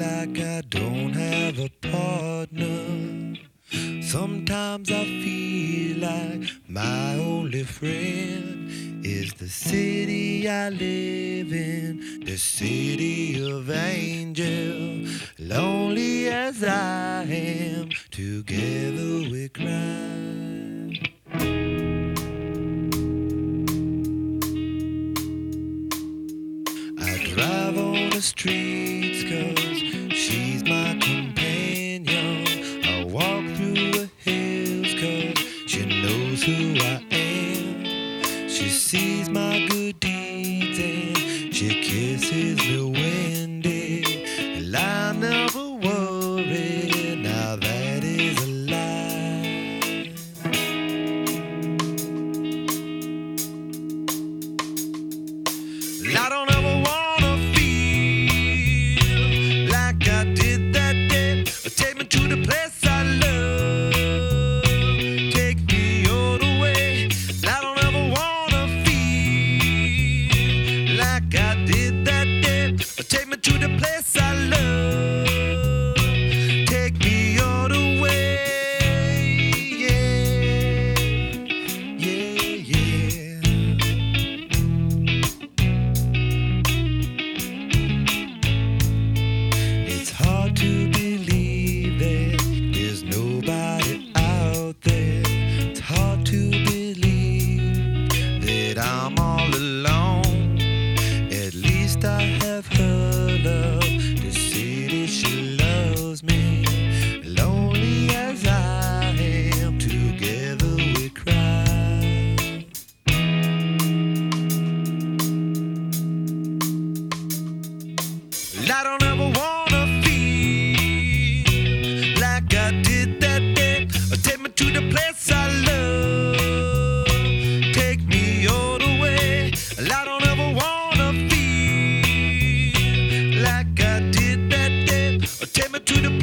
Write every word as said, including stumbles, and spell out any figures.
like I don't have a partner. Sometimes I feel like my only friend is the city I live in, the city of angels. Lonely as I am, together we cry. I drive on the streets 'cause she's my companion. I walk through the hills 'cause she knows who I am. She sees my good deeds and she kisses me windy. And I never worry, now that is a lie. I don't ever wanna feel like I did that day. Take me to the place I love. Take me all the way. I don't ever wanna feel like I did that day. Take me to the place I love. Take me all the way. Yeah, yeah, yeah. It's hard to believe that there's nobody out there. It's hard to believe that I'm all alone. At least I have her love. The city, she loves me. Lonely as I am, together we cry. I don't ever wanna feel like I did that day. Take me to the place I love. Take me all the way. I don't ever wanna feel like I did that day. Take me to the